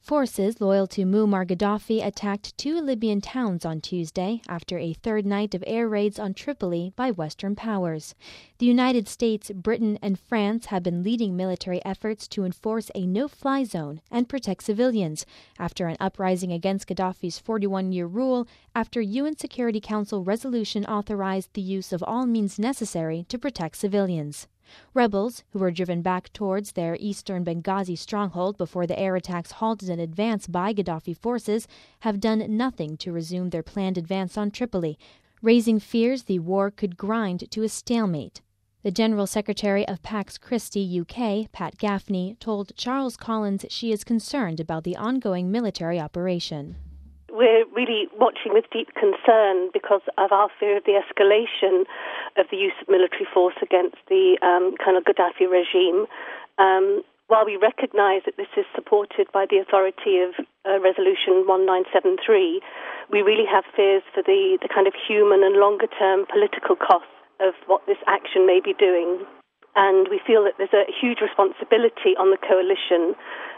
Forces loyal to Muammar Gaddafi attacked 2 Libyan towns on Tuesday after a third night of air raids on Tripoli by Western powers. The United States, Britain, and France have been leading military efforts to enforce a no-fly zone and protect civilians after an uprising against Gaddafi's 41-year rule after UN Security Council resolution authorized the use of all means necessary to protect civilians. Rebels, who were driven back towards their eastern Benghazi stronghold before the air attacks halted an advance by Gaddafi forces, have done nothing to resume their planned advance on Tripoli, raising fears the war could grind to a stalemate. The General Secretary of Pax Christi UK, Pat Gaffney, told Charles Collins she is concerned about the ongoing military operation. We're really watching with deep concern because of our fear of the escalation of the use of military force against the kind of Gaddafi regime. While we recognise that this is supported by the authority of Resolution 1973, we really have fears for the kind of human and longer-term political costs of what this action may be doing. And we feel that there's a huge responsibility on the coalition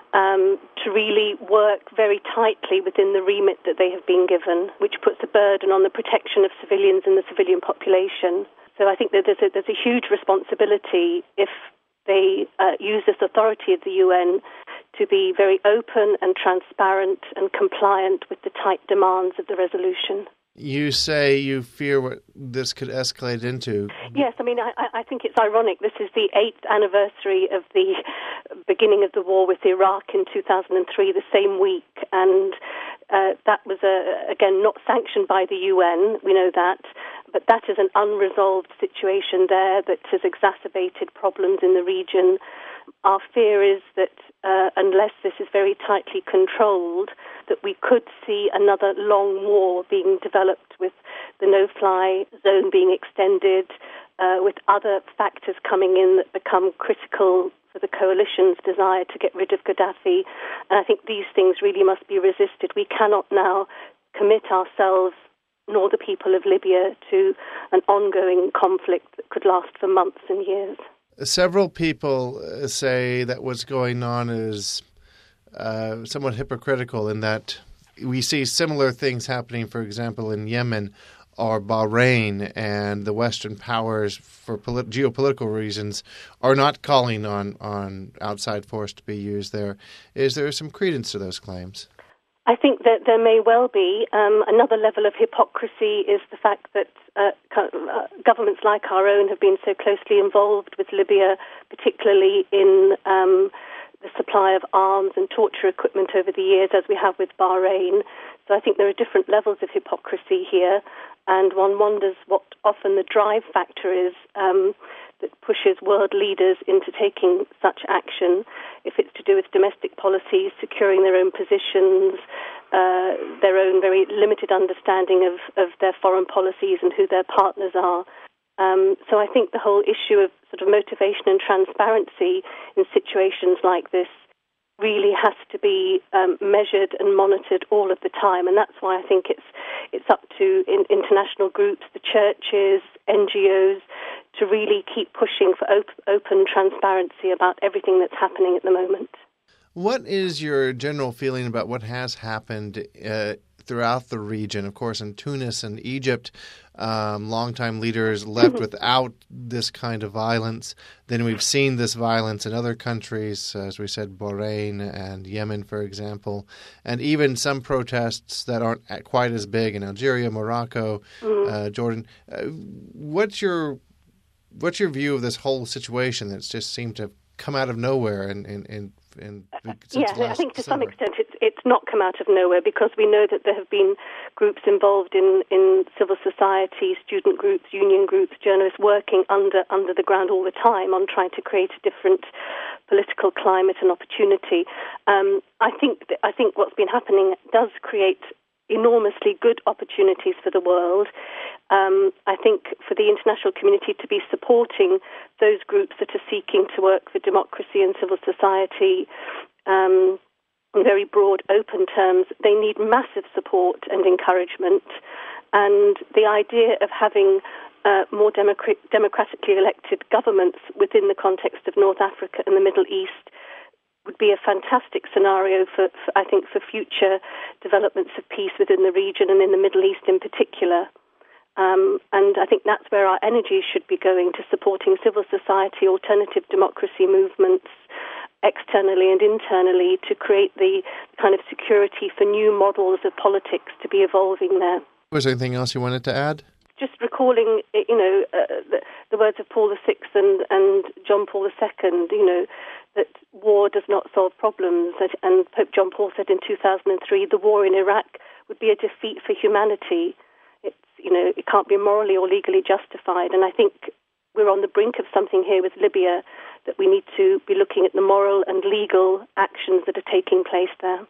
to really work very tightly within the remit that they have been given, which puts a burden on the protection of civilians and the civilian population. So I think that there's a huge responsibility if they use this authority of the UN to be very open and transparent and compliant with the tight demands of the resolution. You say you fear what this could escalate into. Yes, I mean, I think it's ironic. This is the 8th anniversary of the beginning of the war with Iraq in 2003, the same week, and that was, again, not sanctioned by the UN, we know that, but that is an unresolved situation there that has exacerbated problems in the region. Our fear is that unless this is very tightly controlled, that we could see another long war being developed with the no-fly zone being extended, with other factors coming in that become critical for the coalition's desire to get rid of Gaddafi. And I think these things really must be resisted. We cannot now commit ourselves, nor the people of Libya, to an ongoing conflict that could last for months and years. Several people say that what's going on is somewhat hypocritical in that we see similar things happening, for example, in Yemen or Bahrain, and the Western powers, for geopolitical reasons, are not calling on outside force to be used there. Is there some credence to those claims? I think that there may well be. Another level of hypocrisy is the fact that governments like our own have been so closely involved with Libya, particularly in the supply of arms and torture equipment over the years, as we have with Bahrain. So I think there are different levels of hypocrisy here, and one wonders what often the drive factor is that pushes world leaders into taking such action, if it's to do with domestic policies, securing their own positions, their own very limited understanding of their foreign policies and who their partners are. So I think the whole issue of sort of motivation and transparency in situations like this really has to be measured and monitored all of the time, and that's why I think it's up to international groups, the churches, NGOs, to really keep pushing for open transparency about everything that's happening at the moment. What is your general feeling about what has happened throughout the region? Of course, in Tunis and Egypt, longtime leaders left without this kind of violence. Then we've seen this violence in other countries, as we said, Bahrain and Yemen, for example, and even some protests that aren't quite as big in Algeria, Morocco, Jordan. What's your view of this whole situation that's just seemed to have come out of nowhere I think to some extent it's not come out of nowhere, because we know that there have been groups involved in civil society, student groups, union groups, journalists working under the ground all the time on trying to create a different political climate and opportunity. I think what's been happening does create enormously good opportunities for the world. I think for the international community to be supporting those groups that are seeking to work for democracy and civil society in very broad, open terms, they need massive support and encouragement. And the idea of having more democratically elected governments within the context of North Africa and the Middle East would be a fantastic scenario for I think, for future developments of peace within the region and in the Middle East in particular. And I think that's where our energy should be going, to supporting civil society, alternative democracy movements, externally and internally, to create the kind of security for new models of politics to be evolving there. Was there anything else you wanted to add? Just recalling, the words of Paul VI and John Paul II, that war does not solve problems. And Pope John Paul said in 2003, the war in Iraq would be a defeat for humanity. It can't be morally or legally justified. And I think we're on the brink of something here with Libya, that we need to be looking at the moral and legal actions that are taking place there.